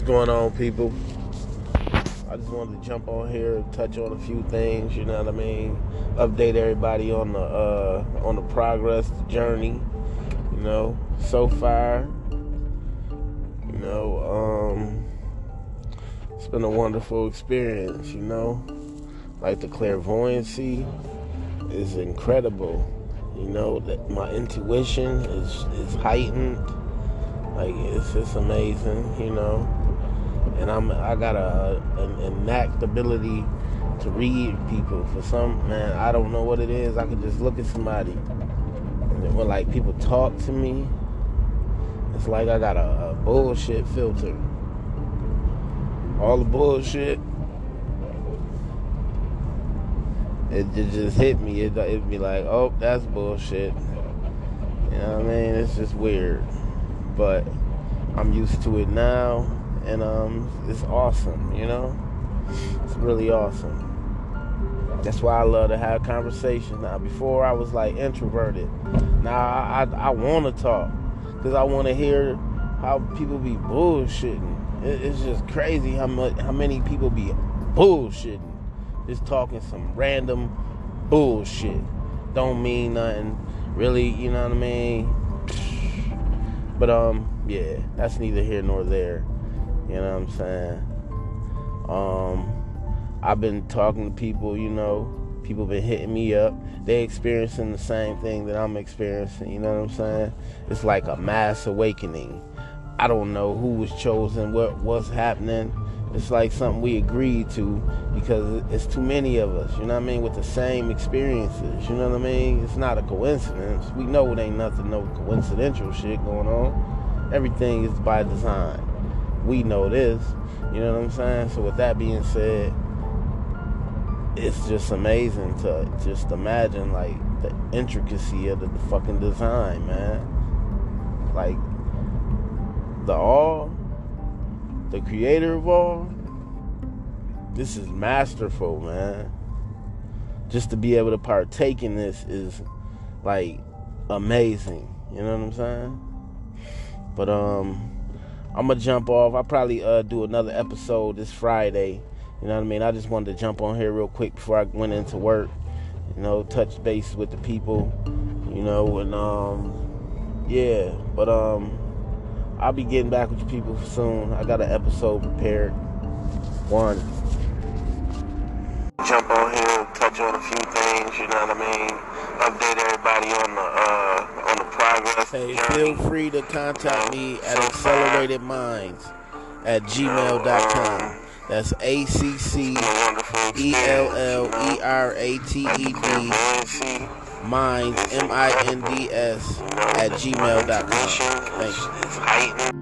going on, people? I just wanted to jump on here and touch on a few things, you know what I mean? Update everybody on the progress, the journey, you know, so far. You know, it's been a wonderful experience, you know. Like the clairvoyancy is incredible. You know, that my intuition is heightened. Like, it's just amazing, you know. And I got an innate ability to read people. For some, man, I don't know what it is. I could just look at somebody, and when like people talk to me, it's like I got a bullshit filter. All the bullshit, it just hit me. It'd be like, oh, that's bullshit. You know what I mean? It's just weird, but I'm used to it now. And it's awesome, you know? It's really awesome. That's why I love to have conversations now. Before I was like introverted. Now I want to talk, because I want to hear how people be bullshitting. It's just crazy how many people be bullshitting. Just talking some random bullshit. Don't mean nothing. Really, you know what I mean? But yeah, that's neither here nor there. You know what I'm saying? I've been talking to people, you know. People been hitting me up. They experiencing the same thing that I'm experiencing, you know what I'm saying? It's like a mass awakening. I don't know who was chosen, what's happening. It's like something we agreed to, because it's too many of us, you know what I mean, with the same experiences, you know what I mean? It's not a coincidence. We know it ain't nothing, no coincidental shit going on. Everything is by design. We know this, you know what I'm saying? So with that being said, it's just amazing to just imagine like the intricacy of the fucking design, man. Like the creator of all, this is masterful, man. Just to be able to partake in this is like amazing, you know what I'm saying? But I'm gonna jump off. I'll probably do another episode this Friday. You know what I mean? I just wanted to jump on here real quick before I went into work. You know, touch base with the people. You know, and yeah. But I'll be getting back with you people soon. I got an episode prepared. One. Jump on here, touch on a few things. You know what I mean? Update everybody on the progress. Hey, feel free to contact me at acceleratedminds@gmail.com. That's ACCELLERATED minds, MINDS @gmail.com. Thank you.